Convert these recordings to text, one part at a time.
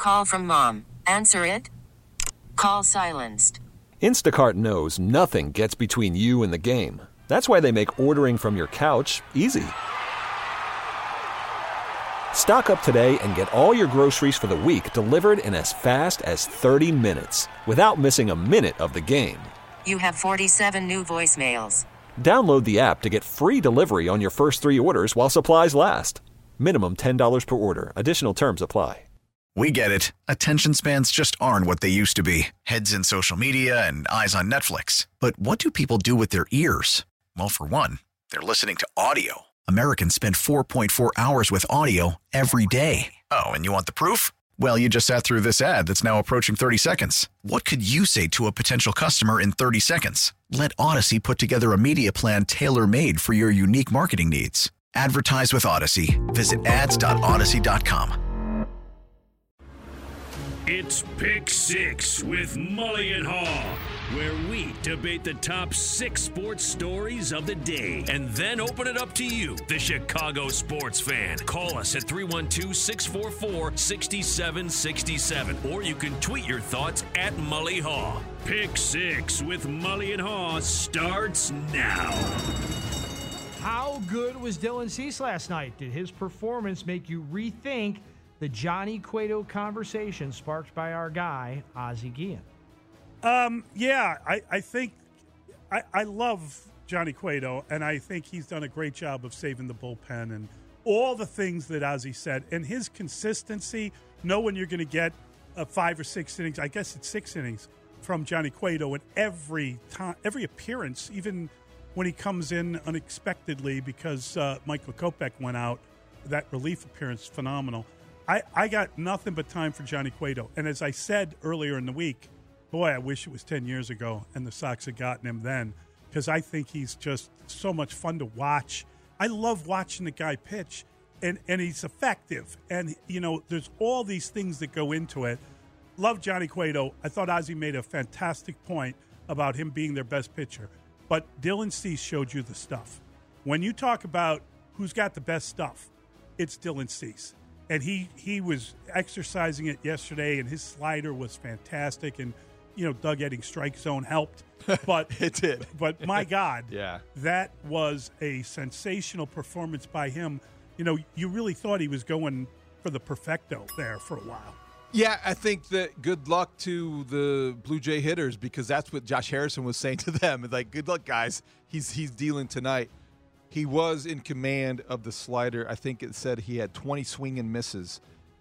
Call from mom. Answer it. Call silenced. Instacart knows nothing gets between you and the game. That's why they make ordering from your couch easy. Stock up today and get all your groceries for the week delivered in as fast as 30 minutes without missing a minute of the game. You have 47 new voicemails. Download the app to get free delivery on your first 3 orders while supplies last. Minimum $10 per order. Additional terms apply. We get it. Attention spans just aren't what they used to be. Heads in social media and eyes on Netflix. But what do people do with their ears? Well, for one, they're listening to audio. Americans spend 4.4 hours with audio every day. Oh, and you want the proof? Well, you just sat through this ad that's now approaching 30 seconds. What could you say to a potential customer in 30 seconds? Let Odyssey put together a media plan tailor-made for your unique marketing needs. Advertise with Odyssey. Visit ads.odyssey.com. It's Pick Six with Mully and Haw, where we debate the top 6 sports stories of the day and then open it up to you, the Chicago sports fan. Call us at 312-644-6767, or you can tweet your thoughts at Mully Haw. Pick Six with Mully and Haw starts now. How good was Dylan Cease last night? Did his performance make you rethink the Johnny Cueto conversation sparked by our guy, Ozzie Guillen? Yeah, I think I love Johnny Cueto, and I think he's done a great job of saving the bullpen and all the things that Ozzie said. And his consistency, knowing you're going to get 5 or 6 innings, I guess it's 6 innings, from Johnny Cueto in every appearance, even when he comes in unexpectedly because Michael Kopech went out. That relief appearance, phenomenal. I got nothing but time for Johnny Cueto. And as I said earlier in the week, boy, I wish it was 10 years ago and the Sox had gotten him then, because I think he's just so much fun to watch. I love watching the guy pitch, and he's effective. And, you know, there's all these things that go into it. Love Johnny Cueto. I thought Ozzie made a fantastic point about him being their best pitcher. But Dylan Cease showed you the stuff. When you talk about who's got the best stuff, it's Dylan Cease. And he was exercising it yesterday, and his slider was fantastic. And, you know, Doug Edding's strike zone helped. But it did. But my God, yeah, that was a sensational performance by him. You know, you really thought he was going for the perfecto there for a while. Yeah, I think that good luck to the Blue Jay hitters, because that's what Josh Harrison was saying to them. It's like, good luck, guys. He's dealing tonight. He was in command of the slider. I think it said he had 20 swing and misses,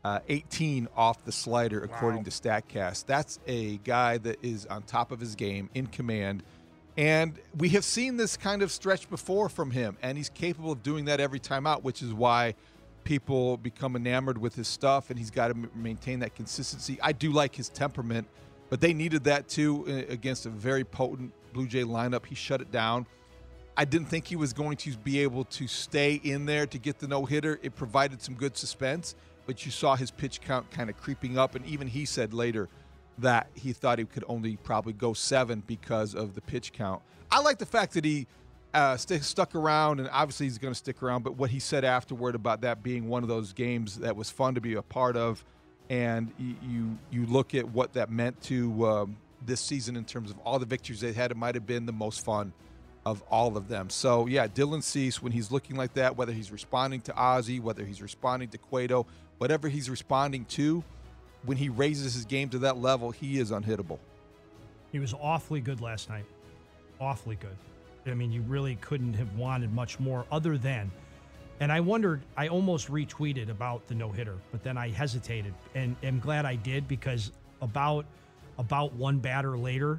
18 off the slider, according to StatCast. That's a guy that is on top of his game, in command. And we have seen this kind of stretch before from him, and he's capable of doing that every time out, which is why people become enamored with his stuff, and he's got to maintain that consistency. I do like his temperament, but they needed that too against a very potent Blue Jay lineup. He shut it down. I didn't think he was going to be able to stay in there to get the no-hitter. It provided some good suspense, but you saw his pitch count kind of creeping up, and even he said later that he thought he could only probably go 7 because of the pitch count. I like the fact that he stuck around, and obviously he's going to stick around, but what he said afterward about that being one of those games that was fun to be a part of, and you look at what that meant to this season in terms of all the victories they had, it might have been the most fun of all of them. So, yeah, Dylan Cease, when he's looking like that, whether he's responding to Ozzie, whether he's responding to Cueto, whatever he's responding to, when he raises his game to that level, he is unhittable. He was awfully good last night. Awfully good. I mean, you really couldn't have wanted much more other than, and I wondered, I almost retweeted about the no-hitter, but then I hesitated, and am glad I did, because about one batter later,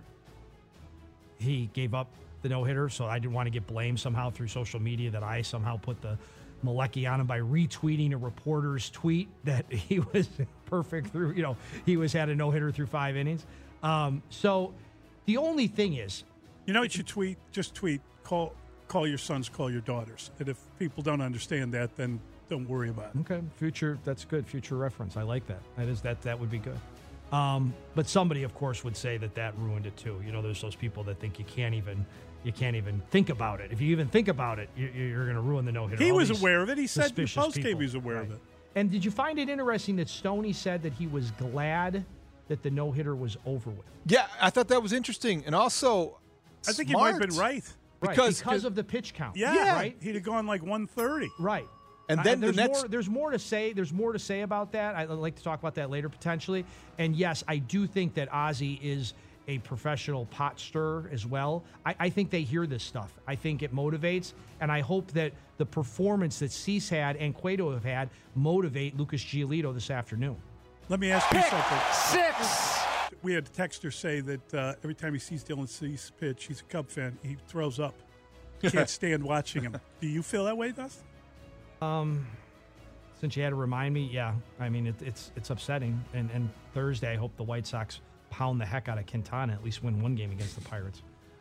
he gave up the no-hitter, so I didn't want to get blamed somehow through social media that I somehow put the Malecki on him by retweeting a reporter's tweet that he was perfect through, he had a no-hitter through 5 innings. So the only thing is, you know what you tweet? Just tweet, call your sons, call your daughters. And if people don't understand that, then don't worry about it. Okay, future, that's good. Future reference. I like that. That would be good. But somebody, of course, would say that ruined it too. There's those people that think you can't even think about it. If you even think about it, you're going to ruin the no-hitter. He was aware of it. He said in the postgame he was aware of it. And did you find it interesting that Stoney said that he was glad that the no-hitter was over with? Yeah, I thought that was interesting. And also, I think smart. he might have been right. Because of the pitch count. Yeah, right. He'd have gone like 130. Right. And then there's more to say. There's more to say about that. I'd like to talk about that later potentially. And yes, I do think that Ozzie is a professional pot stirrer as well. I think they hear this stuff. I think it motivates, and I hope that the performance that Cease had and Cueto have had motivate Lucas Giolito this afternoon. Let me ask you something. 6. We had a texter say that every time he sees Dylan Cease pitch, he's a Cub fan, he throws up. Can't stand watching him. Do you feel that way, Dustin? Since you had to remind me, yeah. I mean, it's upsetting. And Thursday, I hope the White Sox pound the heck out of Quintana, at least win one game against the Pirates.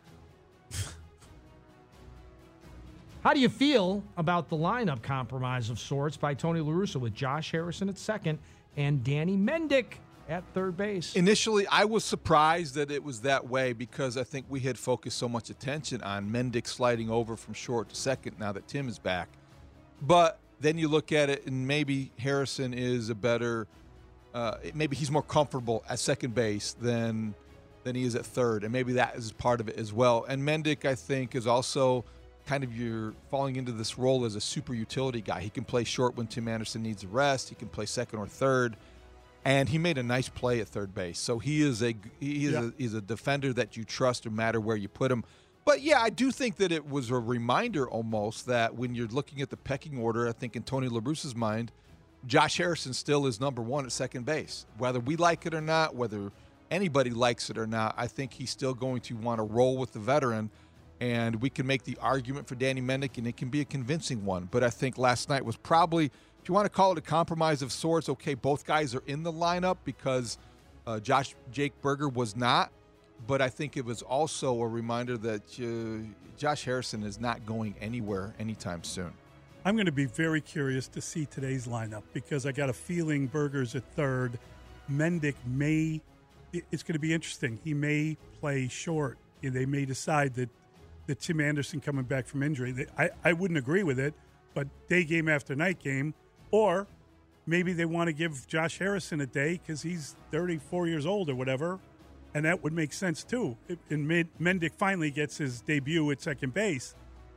How do you feel about the lineup compromise of sorts by Tony La Russa with Josh Harrison at second and Danny Mendick at third base? Initially, I was surprised that it was that way because I think we had focused so much attention on Mendick sliding over from short to second now that Tim is back. But then you look at it, and maybe Harrison is a better maybe he's more comfortable at second base than he is at third, and maybe that is part of it as well. And Mendick, I think, is also kind of you're falling into this role as a super utility guy. He can play short when Tim Anderson needs a rest. He can play second or third, and he made a nice play at third base. So he's a defender that you trust no matter where you put him. But, yeah, I do think that it was a reminder almost that when you're looking at the pecking order, I think in Tony La Russa's mind, Josh Harrison still is number one at second base. Whether we like it or not, whether anybody likes it or not, I think he's still going to want to roll with the veteran. And we can make the argument for Danny Mendick, and it can be a convincing one. But I think last night was probably, if you want to call it a compromise of sorts, okay, both guys are in the lineup because Jake Burger was not. But I think it was also a reminder that Josh Harrison is not going anywhere anytime soon. I'm going to be very curious to see today's lineup because I got a feeling Burger's at third. Mendick it's going to be interesting. He may play short. They may decide that Tim Anderson coming back from injury. I wouldn't agree with it, but day game after night game. Or maybe they want to give Josh Harrison a day because he's 34 years old or whatever, and that would make sense too. And Mendick finally gets his debut at second base.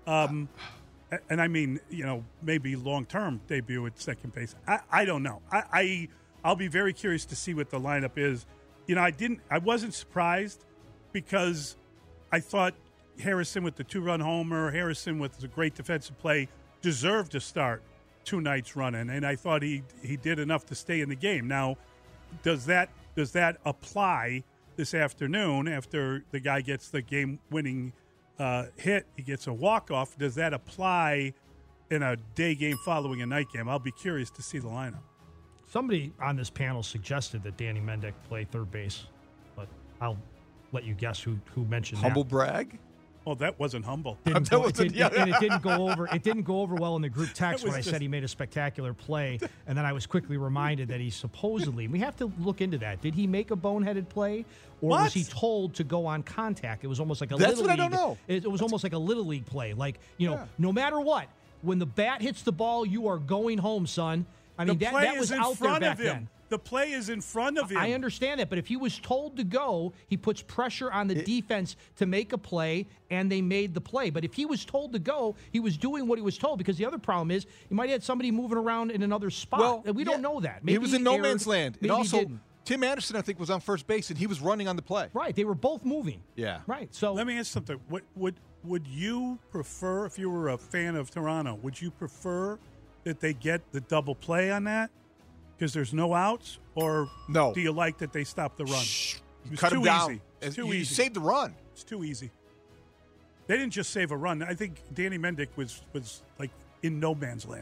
And I mean, maybe long-term debut at second base. I don't know. I'll be very curious to see what the lineup is. I wasn't surprised because I thought Harrison with the 2-run homer, Harrison with the great defensive play deserved to start 2 nights running, and I thought he did enough to stay in the game. Now, does that apply this afternoon after the guy gets the game-winning hit, he gets a walk-off? Does that apply in a day game following a night game? I'll be curious to see the lineup. Somebody on this panel suggested that Danny Mendick play third base, but I'll let you guess who mentioned Humble that. brag? Well, that wasn't humble. And it didn't go over. It didn't go over well in the group text when I said he made a spectacular play, and then I was quickly reminded that he supposedly. We have to look into that. Did he make a boneheaded play, or was he told to go on contact? It was almost like a That's little what league. I don't know. It was almost like a little league play. Like no matter what, when the bat hits the ball, you are going home, son. I mean that was out there back then. The play is in front of him. I understand that, but if he was told to go, he puts pressure on the defense to make a play, and they made the play. But if he was told to go, he was doing what he was told, because the other problem is you might have somebody moving around in another spot. Well, we don't know that. Maybe he was in no man's land. And also, didn't. Tim Anderson, I think, was on first base, and he was running on the play. Right. They were both moving. Yeah. Right. So let me ask something. Would you prefer, if you were a fan of Toronto, would you prefer that they get the double play on that? Because there's no outs, or no? Do you like that they stop the run? Cut him down. Easy. It's too you easy. Saved the run. It's too easy. They didn't just save a run. I think Danny Mendick was like in no man's land.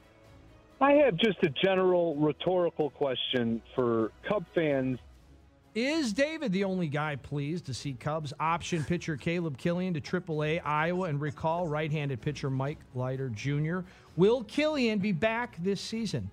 I have just a general rhetorical question for Cub fans. Is David the only guy pleased to see Cubs option pitcher Caleb Killian to AAA Iowa and recall right-handed pitcher Mike Leiter Jr.? Will Killian be back this season?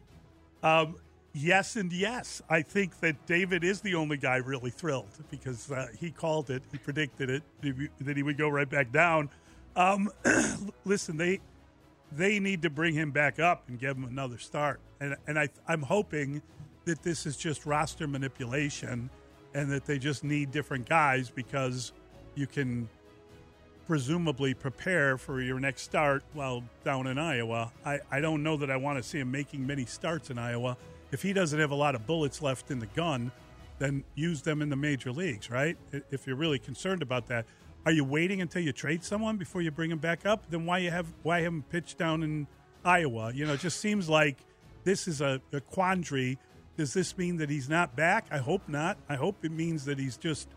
Yes and yes. I think that David is the only guy really thrilled because he called it. He predicted it, that he would go right back down. Listen, they need to bring him back up and give him another start. And I'm hoping that this is just roster manipulation and that they just need different guys because you can presumably prepare for your next start while down in Iowa. I don't know that I want to see him making many starts in Iowa. If he doesn't have a lot of bullets left in the gun, then use them in the major leagues, right? If you're really concerned about that. Are you waiting until you trade someone before you bring him back up? Then why have him pitch down in Iowa? You know, it just seems like this is a quandary. Does this mean that he's not back? I hope not. I hope it means that he's just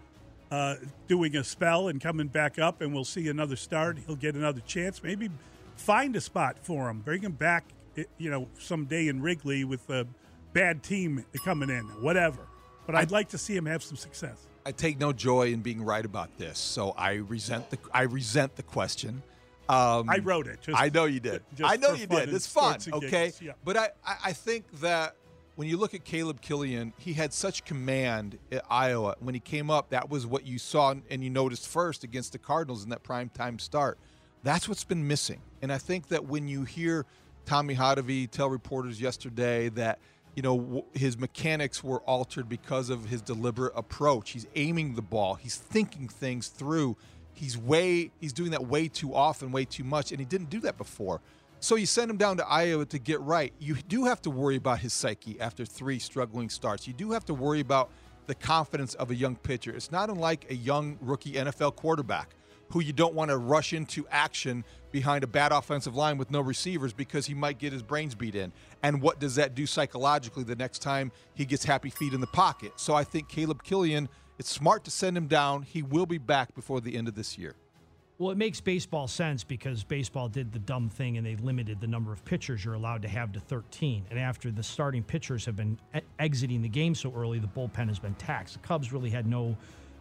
doing a spell and coming back up, and we'll see another start. He'll get another chance. Maybe find a spot for him. Bring him back, someday in Wrigley with a bad team coming in, whatever. But I'd like to see him have some success. I take no joy in being right about this, so I resent the question. I wrote it. I know you did. I know you did. It's fun, okay? Yeah. But I think that when you look at Caleb Killian, he had such command at Iowa. When he came up, that was what you saw and you noticed first against the Cardinals in that primetime start. That's what's been missing. And I think that when you hear Tommy Hotovy tell reporters yesterday that his mechanics were altered because of his deliberate approach. He's aiming the ball. He's thinking things through. He's doing that way too often, way too much, and he didn't do that before. So you send him down to Iowa to get right. You do have to worry about his psyche after 3 struggling starts. You do have to worry about the confidence of a young pitcher. It's not unlike a young rookie NFL quarterback who you don't want to rush into action behind a bad offensive line with no receivers because he might get his brains beat in. And what does that do psychologically the next time he gets happy feet in the pocket? So I think Caleb Killian, it's smart to send him down. He will be back before the end of this year. Well, it makes baseball sense because baseball did the dumb thing and they limited the number of pitchers you're allowed to have to 13. And after the starting pitchers have been exiting the game so early, the bullpen has been taxed. The Cubs really had no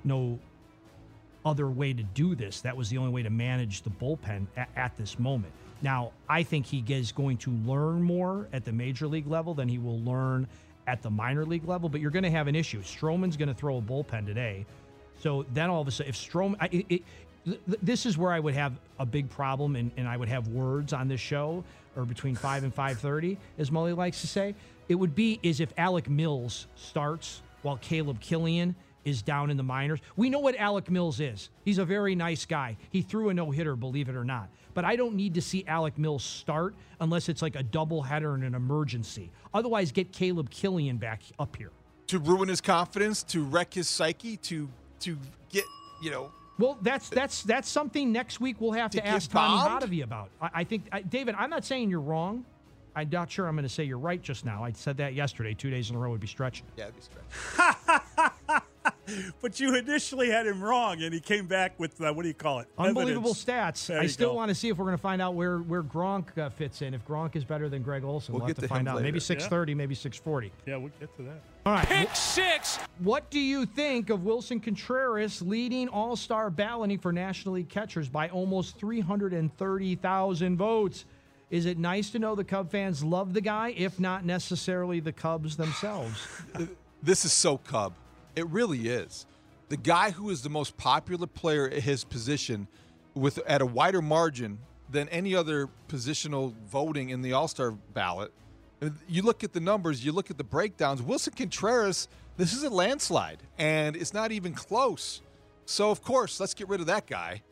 other way to do this. That was the only way to manage the bullpen at this moment. Now, I think he is going to learn more at the major league level than he will learn at the minor league level, but you're going to have an issue. Stroman's going to throw a bullpen today. So then all of a sudden, if Stroman... this is where I would have a big problem, and I would have words on this show, or between 5 and 5:30, as Mully likes to say. It would be is if Alec Mills starts while Caleb Killian is down in the minors. We know what Alec Mills is. He's a very nice guy. He threw a no-hitter, believe it or not. But I don't need to see Alec Mills start unless it's like a doubleheader in an emergency. Otherwise, get Caleb Killian back up here. To ruin his confidence, to wreck his psyche, to get, Well, that's something next week we'll have to ask Tommy Hotovy about. I think, David, I'm not saying you're wrong. I'm not sure I'm going to say you're right just now. I said that yesterday. 2 days in a row would be stretching. Yeah, it'd be stretching. But you initially had him wrong, and he came back with, what do you call it? Unbelievable Evidence. stats. I still want to see if we're going to find out where Gronk fits in. If Gronk is better than Greg Olson, we'll have to find out. Later. Maybe 6:30, maybe 6:40. Yeah, we'll get to that. All right. Pick 6. What do you think of Wilson Contreras leading All-Star balloting for National League catchers by almost 330,000 votes? Is it nice to know the Cub fans love the guy, if not necessarily the Cubs themselves? This is so Cub. It really is. The guy who is the most popular player at his position at a wider margin than any other positional voting in the All-Star ballot. You look at the numbers, you look at the breakdowns. Wilson Contreras, this is a landslide, and it's not even close. So, of course, let's get rid of that guy.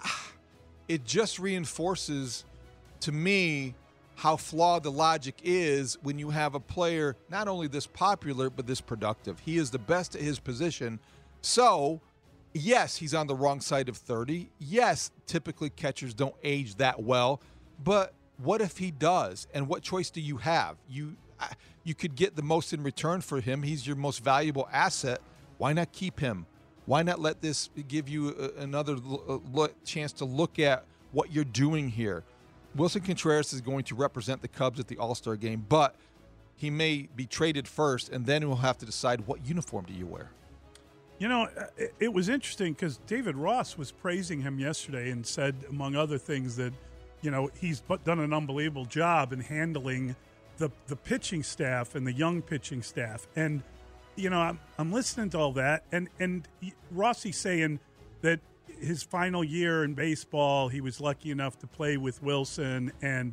It just reinforces, to me, how flawed the logic is when you have a player not only this popular, but this productive. He is the best at his position. So, yes, he's on the wrong side of 30. Yes, typically catchers don't age that well. But what if he does? And what choice do you have? You could get the most in return for him. He's your most valuable asset. Why not keep him? Why not let this give you another chance to look at what you're doing here? Wilson Contreras is going to represent the Cubs at the All-Star game, but he may be traded first, and then we'll have to decide what uniform do you wear. It was interesting because David Ross was praising him yesterday and said, among other things, that, he's done an unbelievable job in handling the pitching staff and the young pitching staff. And, I'm listening to all that, and Rossi's saying that his final year in baseball, he was lucky enough to play with Wilson, and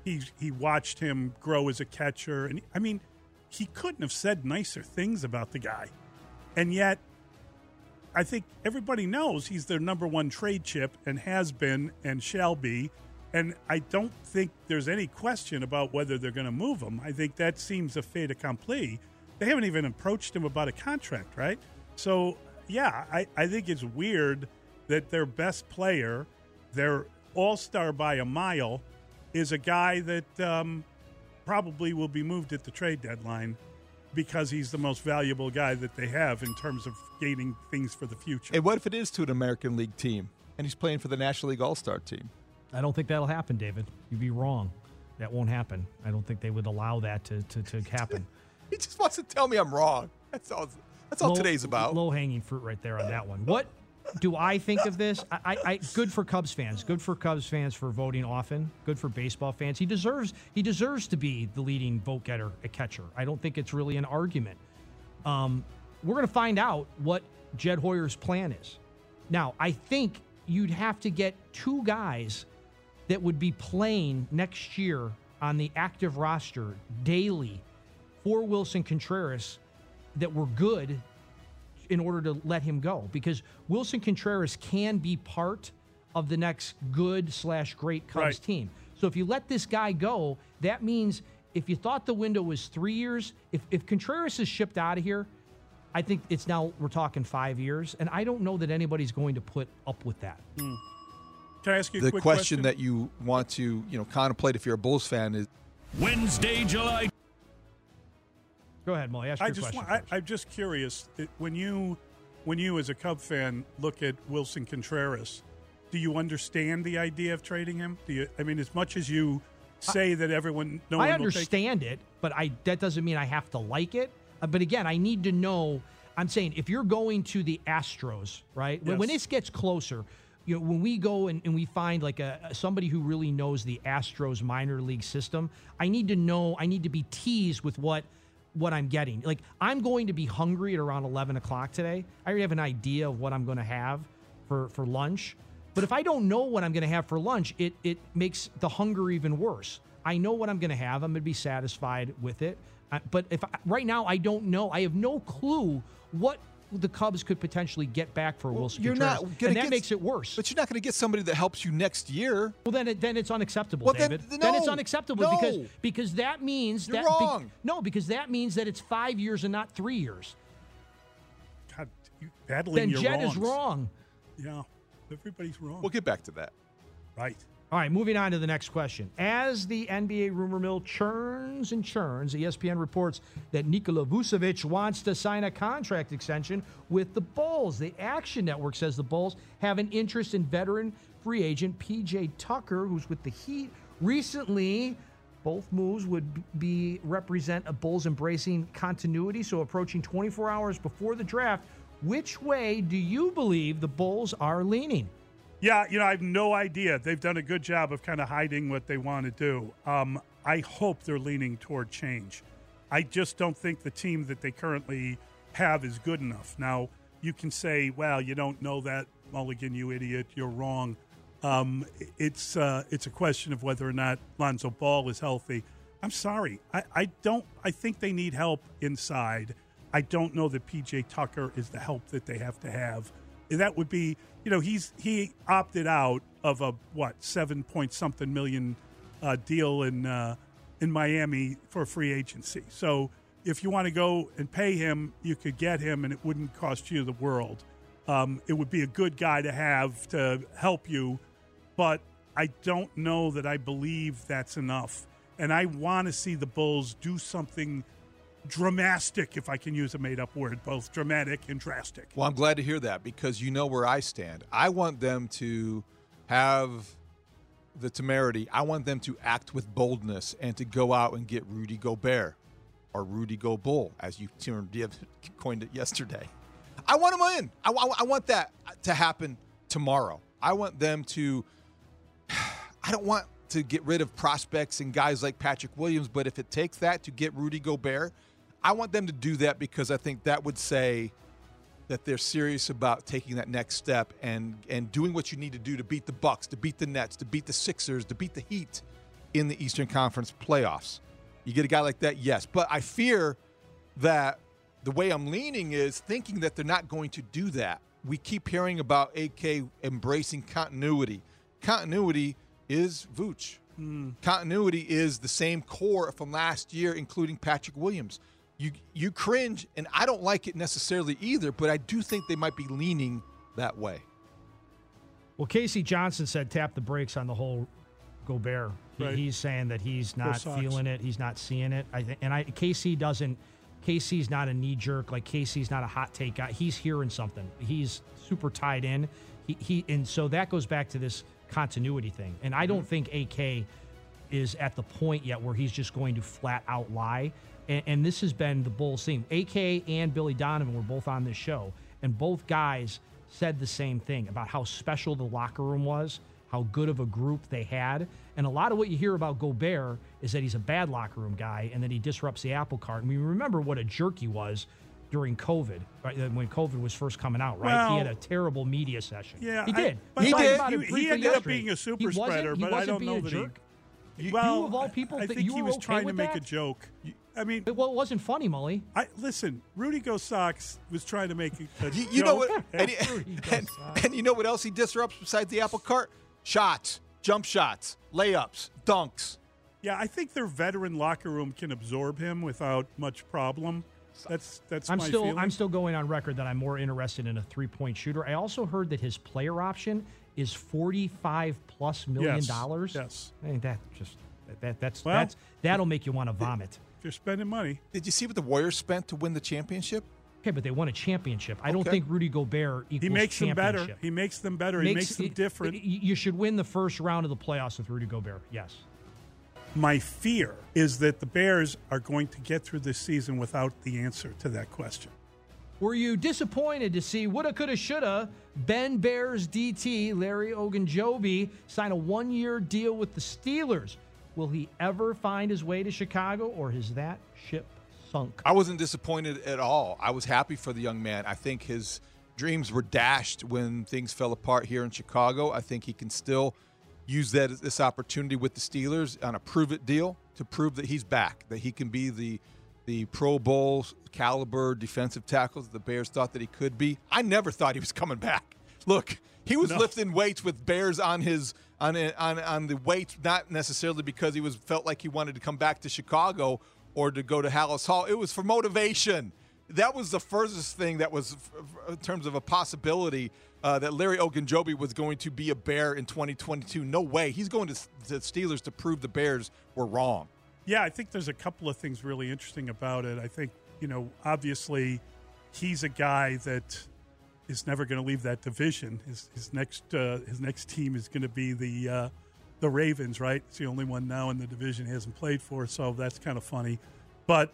he watched him grow as a catcher. And I mean, he couldn't have said nicer things about the guy. And yet, I think everybody knows he's their number one trade chip and has been and shall be. And I don't think there's any question about whether they're going to move him. I think that seems a fait accompli. They haven't even approached him about a contract, right? So, yeah, I think it's weird that their best player, their all-star by a mile, is a guy that probably will be moved at the trade deadline because he's the most valuable guy that they have in terms of gaining things for the future. And what if it is to an American League team and he's playing for the National League All-Star team? I don't think that'll happen, David. You'd be wrong. That won't happen. I don't think they would allow that to happen. He just wants to tell me I'm wrong. That's all today's about. Low-hanging fruit right there on that one. What do I think of this? I good for Cubs fans. Good for Cubs fans for voting often. Good for baseball fans. He deserves to be the leading vote getter at catcher. I don't think it's really an argument. We're going to find out what Jed Hoyer's plan is. Now, I think you'd have to get two guys that would be playing next year on the active roster daily for Wilson Contreras that were good in order to let him go, because Wilson Contreras can be part of the next good/great Cubs team. So if you let this guy go, that means if you thought the window was 3 years, if Contreras is shipped out of here, I think it's now we're talking 5 years, and I don't know that anybody's going to put up with that. Can I ask you a the quick question that you want to contemplate if you're a Bulls fan is Wednesday, July. Go ahead, Molly. Ask your question first. I'm just curious. When you, as a Cub fan, look at Wilson Contreras, do you understand the idea of trading him? Do you? I mean, as much as you say that no one I will understand take it, but that doesn't mean I have to like it. But again, I need to know. I'm saying if you're going to the Astros, right? Yes. When this gets closer, when we go and we find like somebody who really knows the Astros minor league system, I need to know. I need to be teased with what I'm getting. Like, I'm going to be hungry at around 11 o'clock today. I already have an idea of what I'm going to have for lunch. But if I don't know what I'm going to have for lunch, it makes the hunger even worse. I know what I'm going to have. I'm going to be satisfied with it. But right now, I don't know. I have no clue what the Cubs could potentially get back for Wilson Contreras. And that makes it worse. But you're not going to get somebody that helps you next year. Well, then it's unacceptable, David. Then it's unacceptable because that means you're wrong. Because that means that it's 5 years and not 3 years. God, battling your Jed wrongs. is wrong. Yeah, everybody's wrong. We'll get back to that. Right. All right, moving on to the next question. As the NBA rumor mill churns and churns, ESPN reports that Nikola Vucevic wants to sign a contract extension with the Bulls. The Action Network says the Bulls have an interest in veteran free agent PJ Tucker, who's with the Heat. Recently, both moves would represent a Bulls embracing continuity, so approaching 24 hours before the draft. Which way do you believe the Bulls are leaning? Yeah, I have no idea. They've done a good job of kind of hiding what they want to do. I hope they're leaning toward change. I just don't think the team that they currently have is good enough. Now, you can say, well, you don't know that, Mulligan, you idiot, you're wrong. It's a question of whether or not Lonzo Ball is healthy. I'm sorry. I think they need help inside. I don't know that PJ Tucker is the help that they have to have. That would be, he opted out of a 7-point-something million deal in Miami for free agency. So if you want to go and pay him, you could get him, and it wouldn't cost you the world. It would be a good guy to have to help you, but I don't know that I believe that's enough. And I want to see the Bulls do something dramatic, if I can use a made-up word, both dramatic and drastic. Well, I'm glad to hear that because you know where I stand. I want them to have the temerity. I want them to act with boldness and to go out and get Rudy Gobert or Rudy Go Bull, as you coined it yesterday. I want them in. I want that to happen tomorrow. I want them to – I don't want to get rid of prospects and guys like Patrick Williams, but if it takes that to get Rudy Gobert – I want them to do that because I think that would say that they're serious about taking that next step and doing what you need to do to beat the Bucks, to beat the Nets, to beat the Sixers, to beat the Heat. in the Eastern Conference playoffs. You get a guy like that, yes. But I fear that the way I'm leaning is thinking that they're not going to do that. We keep hearing about AK embracing continuity. Continuity is Vooch. Continuity is the same core from last year, including Patrick Williams. You cringe, and I don't like it necessarily either, but I do think they might be leaning that way. Well, Casey Johnson said tap the brakes on the whole Gobert. Right. He's saying that he's not feeling it. He's not seeing it. KC's not a knee jerk. Like, Casey's not a hot take guy. He's hearing something. He's super tied in. And so that goes back to this continuity thing. And I don't think AK is at the point yet where he's just going to flat out lie. And this has been the Bulls theme. AK and Billy Donovan were both on this show, and both guys said the same thing about how special the locker room was, how good of a group they had. And a lot of what you hear about Gobert is that he's a bad locker room guy and that he disrupts the apple cart. And we remember what a jerk he was during COVID, right? When COVID was first coming out, right? Well, he had a terrible media session. Yeah, he did. He ended up being a super spreader, but I don't know that jerk. You of all people, I think he was trying to make a joke. I mean, well, it wasn't funny, Mully. Listen, Rudy Go Sox was trying to make a joke. You know what? And you know what else he disrupts besides the apple cart? Shots, jump shots, layups, dunks. Yeah, I think their veteran locker room can absorb him without much problem. That's my feeling. I'm still going on record that I'm more interested in a 3-point shooter. I also heard that his player option is $45+ million. Yes. I think that'll make you want to vomit. If you're spending money. Did you see what the Warriors spent to win the championship? Okay, but they won a championship. I don't think Rudy Gobert equals He makes them better. championship. He makes them better. He makes them different. You should win the first round of the playoffs with Rudy Gobert. Yes. My fear is that the Bears are going to get through this season without the answer to that question. Were you disappointed to see woulda, coulda, shoulda Ben Bears DT Larry Ogunjobi sign a 1-year deal with the Steelers? Will he ever find his way to Chicago, or has that ship sunk? I wasn't disappointed at all. I was happy for the young man. I think his dreams were dashed when things fell apart here in Chicago. I think he can still use this opportunity with the Steelers on a prove-it deal to prove that he's back, that he can be the Pro Bowl caliber defensive tackle that the Bears thought that he could be. I never thought he was coming back. Look, he was lifting weights with Bears on the weights, not necessarily because he felt like he wanted to come back to Chicago or to go to Hallis Hall. It was for motivation. That was the furthest thing that was in terms of a possibility that Larry Ogunjobi was going to be a Bear in 2022. No way. He's going to the Steelers to prove the Bears were wrong. Yeah, I think there's a couple of things really interesting about it. I think, obviously he's a guy that is never going to leave that division. His next team is going to be the Ravens, right? It's the only one now in the division he hasn't played for, so that's kind of funny. But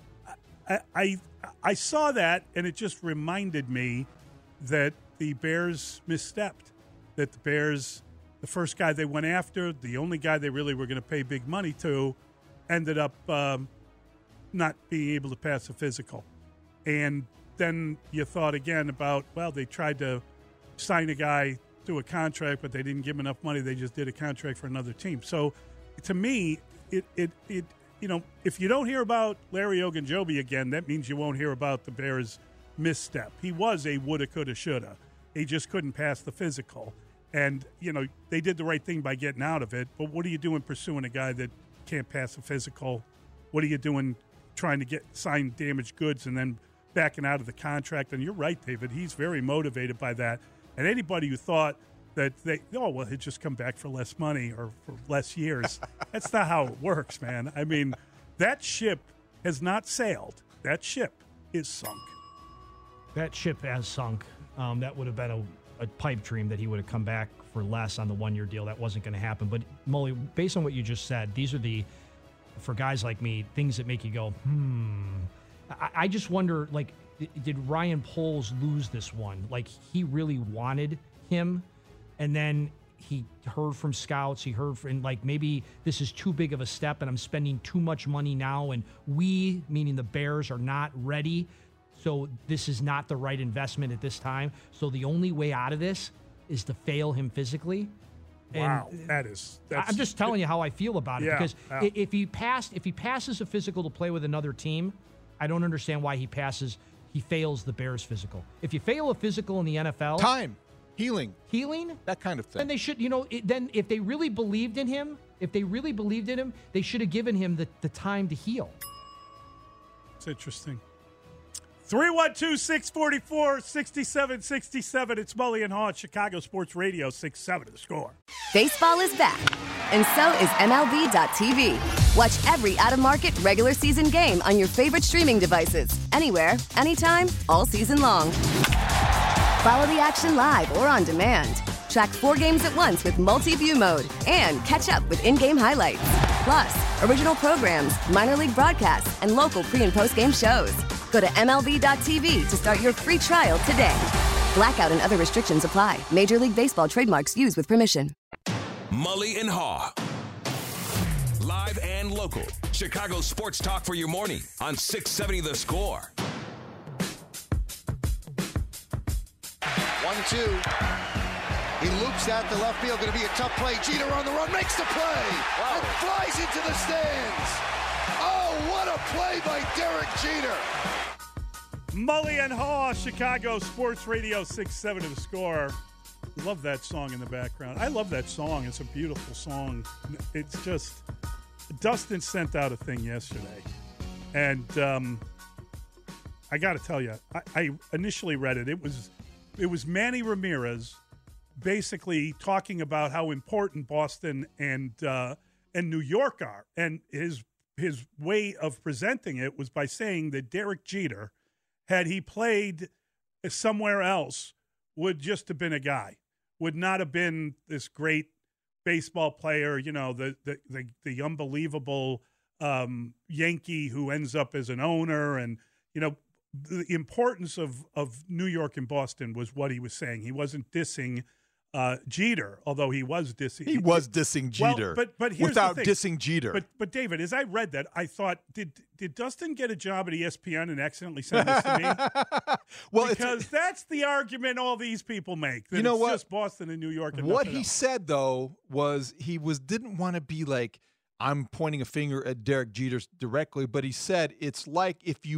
I saw that, and it just reminded me that the Bears misstepped, that the Bears, the first guy they went after, the only guy they really were going to pay big money to, ended up not being able to pass a physical. And then you thought again about, well, they tried to sign a guy to a contract, but they didn't give him enough money. They just did a contract for another team. So to me, it if you don't hear about Larry Ogunjobi again, that means you won't hear about the Bears' misstep. He was a woulda, coulda, shoulda. He just couldn't pass the physical. And, they did the right thing by getting out of it. But what are you doing pursuing a guy that can't pass a physical? What are you doing trying to sign damaged goods and then backing out of the contract? And you're right, David. He's very motivated by that. And anybody who thought that he'd just come back for less money or for less years, that's not how it works, man. I mean, that ship has not sailed. That ship is sunk. That ship has sunk. That would have been a pipe dream that he would have come back for less on the 1-year deal. That wasn't going to happen. But, Mully, based on what you just said, these are for guys like me, things that make you go, I just wonder, like, did Ryan Poles lose this one? Like, he really wanted him, and then he heard from scouts, like, maybe this is too big of a step and I'm spending too much money now, and we, meaning the Bears, are not ready. So this is not the right investment at this time. So the only way out of this is to fail him physically. Wow, And that's I'm just telling you how I feel about it. Yeah, Because yeah. if he passes a physical to play with another team, I don't understand why he fails the Bears physical. If you fail a physical in the NFL, Time, healing, that kind of thing. then they should, then if they really believed in him, they should have given him the time to heal. It's interesting. 312-644-6767. It's Mully and Haw, Chicago Sports Radio, 6-7 The Score. Baseball is back, and so is MLB.tv. Watch every out-of-market regular season game on your favorite streaming devices, anywhere, anytime, all season long. Follow the action live or on demand. Track 4 games at once with multi-view mode and catch up with in-game highlights. Plus, original programs, minor league broadcasts, and local pre- and post-game shows. Go to MLB.tv to start your free trial today. Blackout and other restrictions apply. Major League Baseball trademarks used with permission. Mully and Haw. Live and local. Chicago sports talk for your morning on 670 The Score. 1-2. He loops out to left field. Going to be a tough play. Jeter on the run. Makes the play. Wow. And flies into the stands. Oh, what a play by Derek Jeter. Mully and Haw, Chicago Sports Radio, 6-7 The Score. Love that song in the background. I love that song. It's a beautiful song. It's just, Dustin sent out a thing yesterday. And I got to tell you, I initially read it. It was Manny Ramirez basically talking about how important Boston and New York are. And his way of presenting it was by saying that Derek Jeter, had he played somewhere else, would just have been a guy, would not have been this great baseball player, the unbelievable Yankee who ends up as an owner. And, the importance of New York and Boston was what he was saying. He wasn't dissing Jeter, although he was dissing. He was dissing Jeter, well, but here's without the thing. dissing Jeter. But David, as I read that, I thought, did Dustin get a job at ESPN and accidentally send this to me? Well, because that's the argument all these people make. That You know it's what? Just Boston and New York. And What nothing he else. said though was didn't want to be like, I'm pointing a finger at Derek Jeter directly, but he said it's like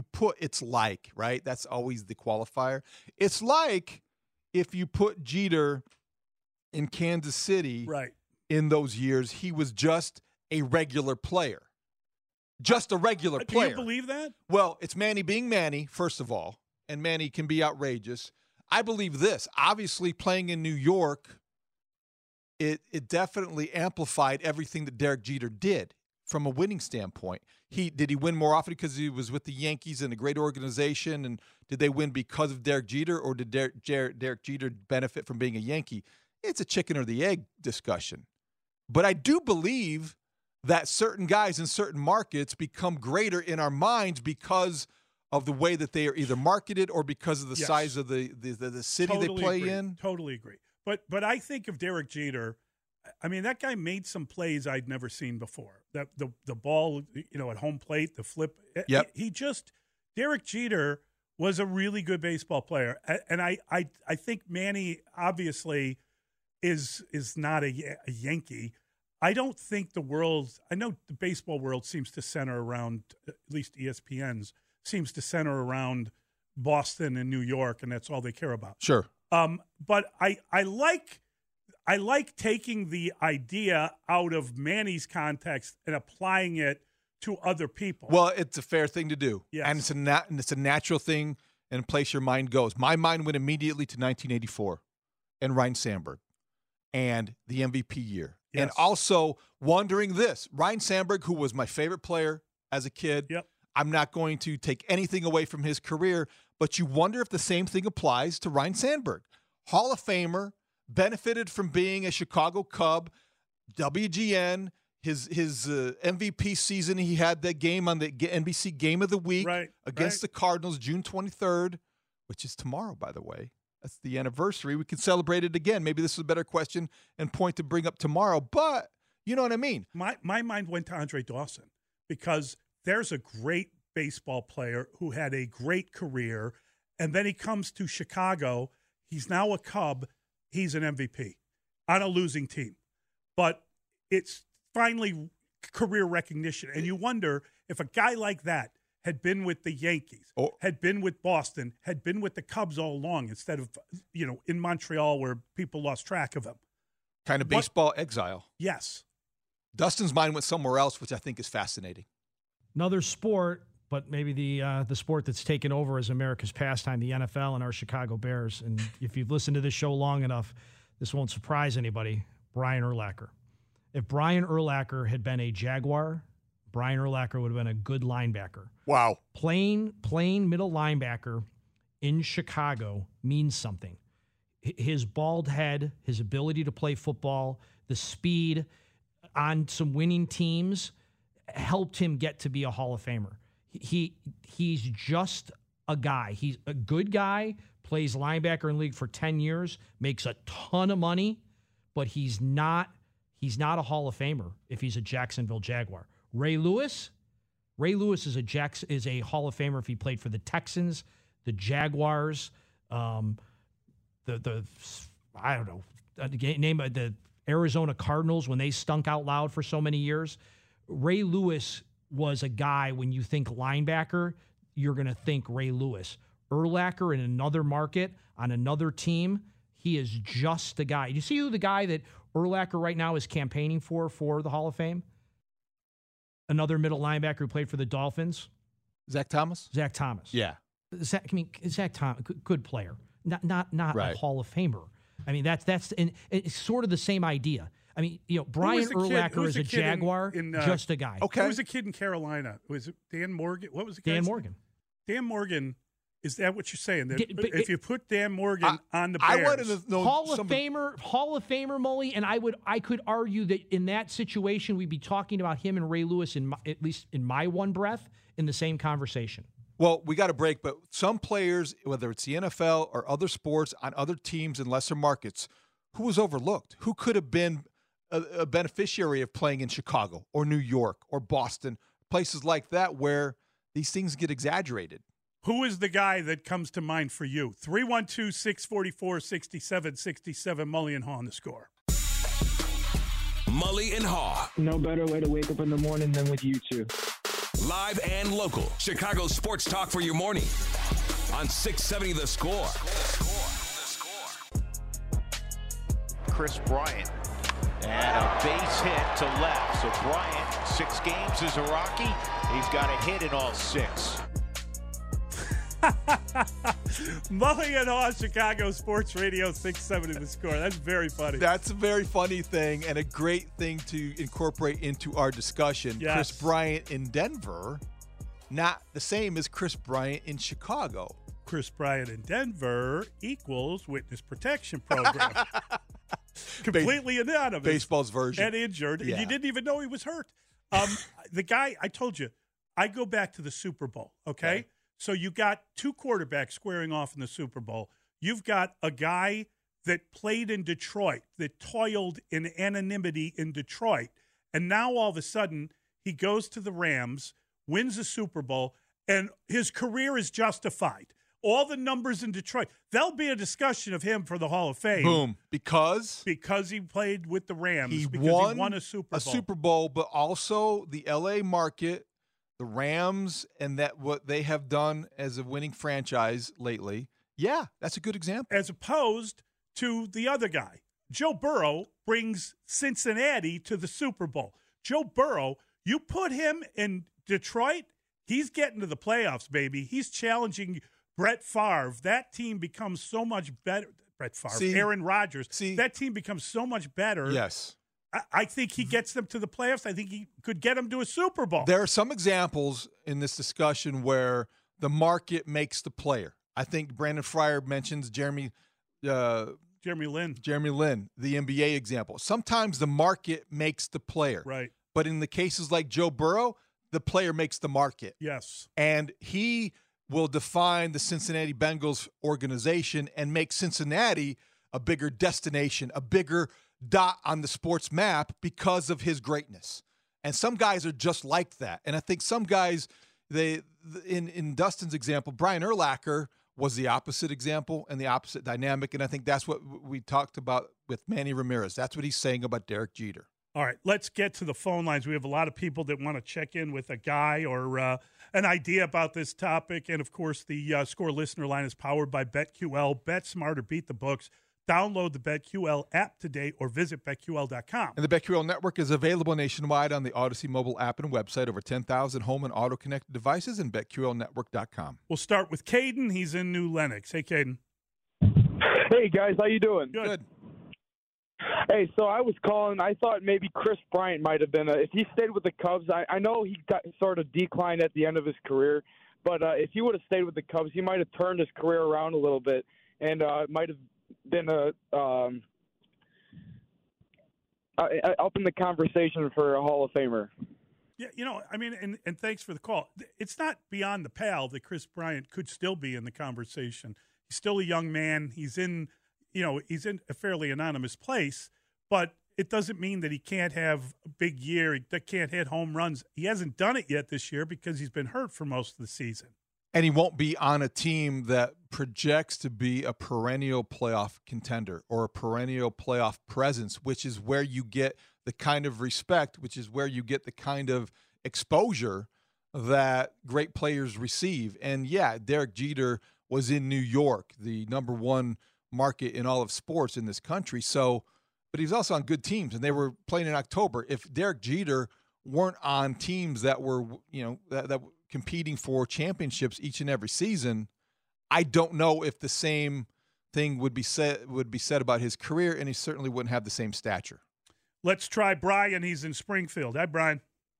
right? That's always the qualifier. It's like if you put Jeter in Kansas City, right, in those years, he was just a regular player. Just a regular player. Do you believe that? Well, it's Manny being Manny, first of all, and Manny can be outrageous. I believe this. Obviously, playing in New York, it definitely amplified everything that Derek Jeter did from a winning standpoint. Did he win more often because he was with the Yankees and a great organization? And did they win because of Derek Jeter, or did Derek Jeter benefit from being a Yankee? It's a chicken or the egg discussion. But I do believe that certain guys in certain markets become greater in our minds because of the way that they are either marketed or because of the size of the city Totally they play agree. in. Totally agree. But I think of Derek Jeter, I mean, that guy made some plays I'd never seen before. That the ball, at home plate, the flip. Yep. Derek Jeter was a really good baseball player. And I think Manny obviously is not a Yankee. I don't think I know the baseball world seems to center around, at least ESPN's, seems to center around Boston and New York, and that's all they care about. Sure. But I like taking the idea out of Manny's context and applying it to other people. Well, it's a fair thing to do. Yes. And it's a natural thing and place your mind goes. My mind went immediately to 1984 and Ryne Sandberg and the MVP year. Yes. And also wondering this, Ryne Sandberg, who was my favorite player as a kid. Yep. I'm not going to take anything away from his career, but you wonder if the same thing applies to Ryne Sandberg. Hall of Famer, benefited from being a Chicago Cub, WGN, his MVP season. He had that game on the NBC Game of the Week against the Cardinals, June 23rd, which is tomorrow, by the way. That's the anniversary. We can celebrate it again. Maybe this is a better question and point to bring up tomorrow, but you know what I mean. My mind went to Andre Dawson because there's a great baseball player who had a great career, and then he comes to Chicago. He's now a Cub. He's an MVP on a losing team. but it's finally career recognition. And you wonder if a guy like that had been with the Yankees, had been with Boston, had been with the Cubs all along instead of, in Montreal where people lost track of him. Kind of baseball exile. Yes. Dustin's mind went somewhere else, which I think is fascinating. Another sport, but maybe the sport that's taken over as America's pastime, the NFL and our Chicago Bears. And if you've listened to this show long enough, this won't surprise anybody. Brian Urlacher. If Brian Urlacher had been a Jaguar, Brian Urlacher would have been a good linebacker. Wow. Plain middle linebacker in Chicago means something. His bald head, his ability to play football, the speed on some winning teams helped him get to be a Hall of Famer. He's just a guy. He's a good guy, plays linebacker in the league for 10 years, makes a ton of money, but he's not a Hall of Famer if he's a Jacksonville Jaguar. Ray Lewis is a Hall of Famer if he played for the Texans, the Jaguars, the Arizona Cardinals when they stunk out loud for so many years. Ray Lewis was a guy, when you think linebacker, you're going to think Ray Lewis. Urlacher in another market, on another team, he is just the guy. You see who the guy that Urlacher right now is campaigning for the Hall of Fame? Another middle linebacker who played for the Dolphins. Zach Thomas? Zach Thomas. Yeah. Zach Thomas, good player. Not right. A Hall of Famer. I mean, that's and it's sort of the same idea. I mean, Brian Urlacher is a Jaguar, just a guy. Okay. Who was a kid in Carolina? Was it Dan Morgan? What was the guy's Dan name? Morgan. Dan Morgan. Is that what you're saying? If you put Dan Morgan on the Bears, I wanted to know Hall of Famer, Mully, and I could argue that in that situation we'd be talking about him and Ray Lewis at least in my one breath in the same conversation. Well, we got a break, but some players, whether it's the NFL or other sports on other teams in lesser markets, who was overlooked, who could have been a beneficiary of playing in Chicago or New York or Boston, places like that where these things get exaggerated. Who is the guy that comes to mind for you? 312-644-6767, Mully and Haw on the Score. Mully and Haw. No better way to wake up in the morning than with you two. Live and local. Chicago sports talk for your morning on 670 The Score. Chris Bryant. And a base hit to left. So Bryant, 6 games as a Rocky. He's got a hit in all 6. Mully and Haw, Chicago Sports Radio 670 The Score. That's very funny. That's a very funny thing and a great thing to incorporate into our discussion. Yes. Chris Bryant in Denver, not the same as Chris Bryant in Chicago. Chris Bryant in Denver equals witness protection program. Completely anonymous. Baseball's version. And injured. Yeah. You didn't even know he was hurt. The guy, I told you, I go back to the Super Bowl, okay? So you got 2 quarterbacks squaring off in the Super Bowl. You've got a guy that played in Detroit, that toiled in anonymity in Detroit, and now all of a sudden he goes to the Rams, wins the Super Bowl, and his career is justified. All the numbers in Detroit. There'll be a discussion of him for the Hall of Fame. Boom. Because he played with the Rams. He won won a Super Bowl. A Super Bowl, but also the L.A. market, the Rams, and that what they have done as a winning franchise lately. Yeah, that's a good example. As opposed to the other guy. Joe Burrow brings Cincinnati to the Super Bowl. Joe Burrow, you put him in Detroit, he's getting to the playoffs, baby. He's challenging Brett Favre. That team becomes so much better. Brett Favre, Aaron Rodgers. That team becomes so much better. Yes. I think he gets them to the playoffs. I think he could get them to a Super Bowl. There are some examples in this discussion where the market makes the player. I think Brandon Fryer mentions Jeremy Lin, the NBA example. Sometimes the market makes the player. Right. But in the cases like Joe Burrow, the player makes the market. Yes. And he will define the Cincinnati Bengals organization and make Cincinnati a bigger destination, a bigger dot on the sports map because of his greatness. And some guys are just like that. And I think some guys, in Dustin's example, Brian Urlacher was the opposite example and the opposite dynamic. And I think that's what we talked about with Manny Ramirez. That's what he's saying about Derek Jeter. All right, let's get to the phone lines. We have a lot of people that want to check in with a guy or an idea about this topic. And, of course, the Score listener line is powered by BetQL. Bet smarter, beat the books. Download the BetQL app today or visit BetQL.com. And the BetQL network is available nationwide on the Odyssey mobile app and website. Over 10,000 home and auto-connected devices and BetQLnetwork.com. We'll start with Caden. He's in New Lenox. Hey, Caden. Hey, guys. How you doing? Good. Hey, so I was calling. I thought maybe Chris Bryant might have been if he stayed with the Cubs. I know he got sort of declined at the end of his career, but if he would have stayed with the Cubs, he might have turned his career around a little bit, and might have been up in the conversation for a Hall of Famer. Yeah, I mean, and thanks for the call. It's not beyond the pale that Chris Bryant could still be in the conversation. He's still a young man. He's in a fairly anonymous place, but it doesn't mean that he can't have a big year, that can't hit home runs. He hasn't done it yet this year because he's been hurt for most of the season. And he won't be on a team that projects to be a perennial playoff contender or a perennial playoff presence, which is where you get the kind of respect, which is where you get the kind of exposure that great players receive. And, yeah, Derek Jeter was in New York, the number one market in all of sports in this country. So, but he was also on good teams, and they were playing in October. If Derek Jeter weren't on teams that were, that competing for championships each and every season, I don't know if the same thing would be said about his career, and he certainly wouldn't have the same stature. Let's try Brian. He's in Springfield. Hi, Brian.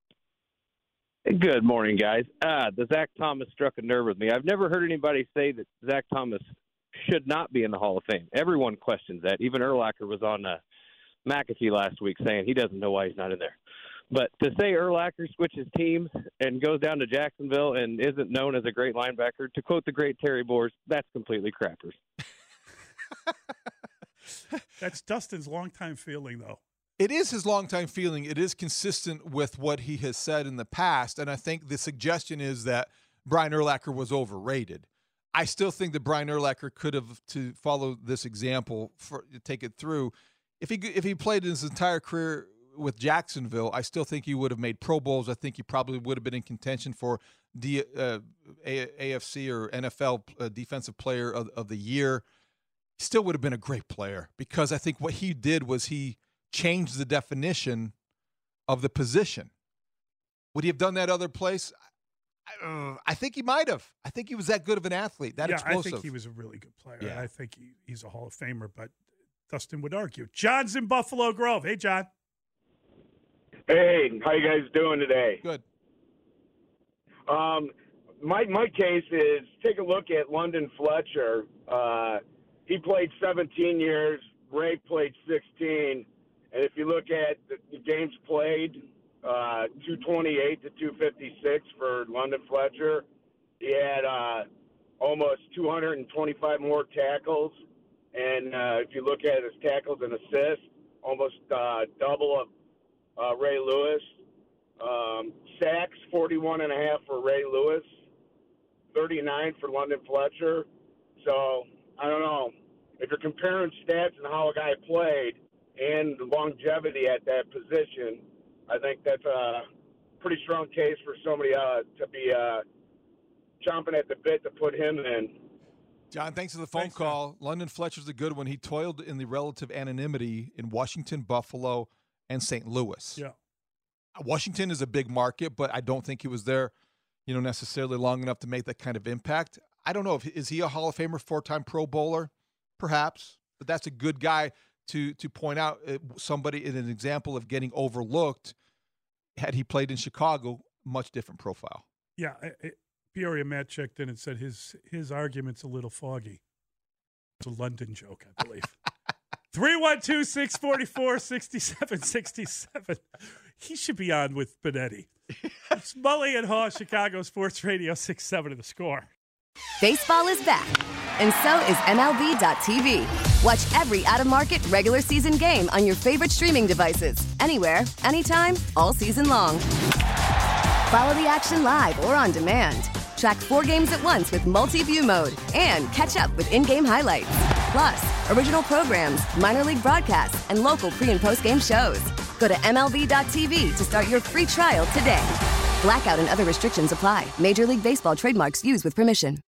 Good morning, guys. The Zach Thomas struck a nerve with me. I've never heard anybody say that Zach Thomas should not be in the Hall of Fame. Everyone questions that. Even Urlacher was on McAfee last week saying he doesn't know why he's not in there. But to say Urlacher switches teams and goes down to Jacksonville and isn't known as a great linebacker, to quote the great Terry Boers, that's completely crappers. That's Dustin's longtime feeling, though. It is his longtime feeling. It is consistent with what he has said in the past, and I think the suggestion is that Brian Urlacher was overrated. I still think that Brian Urlacher could have, to follow this example, take it through. If he played his entire career with Jacksonville, I still think he would have made Pro Bowls. I think he probably would have been in contention for the AFC or NFL Defensive Player of the Year. He still would have been a great player because I think what he did was he changed the definition of the position. Would he have done that other place? I think he might have. I think he was that good of an athlete, that explosive. I think he was a really good player. Yeah. I think he's a Hall of Famer, but Dustin would argue. John's in Buffalo Grove. Hey, John. Hey, how you guys doing today? Good. My case is take a look at London Fletcher. He played 17 years. Ray played 16. And if you look at the games played, 228 to 256 for London Fletcher. He had almost 225 more tackles. And if you look at his tackles and assists, almost double of Ray Lewis. Sacks, 41 and a half for Ray Lewis, 39 for London Fletcher. So, I don't know. If you're comparing stats and how a guy played and longevity at that position, I think that's a pretty strong case for somebody to be chomping at the bit to put him in. John, thanks for the phone call. London Fletcher's a good one. He toiled in the relative anonymity in Washington, Buffalo, and St. Louis. Yeah. Washington is a big market, but I don't think he was there, necessarily long enough to make that kind of impact. I don't know. Is he a Hall of Famer, 4-time Pro Bowler? Perhaps. But that's a good guy to point out somebody in an example of getting overlooked. Had he played in Chicago, much different profile. Yeah. Peoria Matt checked in and said his argument's a little foggy. It's a London joke, I believe. 312-644-6767. He should be on with Benetti. It's Mully and Haw, Chicago Sports Radio 670 The Score. Baseball is back, and so is MLB.tv. Watch every out-of-market regular season game on your favorite streaming devices, anywhere, anytime, all season long. Follow the action live or on demand. Track 4 games at once with multi-view mode and catch up with in-game highlights. Plus, original programs, minor league broadcasts, and local pre- and post-game shows. Go to MLB.tv to start your free trial today. Blackout and other restrictions apply. Major League Baseball trademarks used with permission.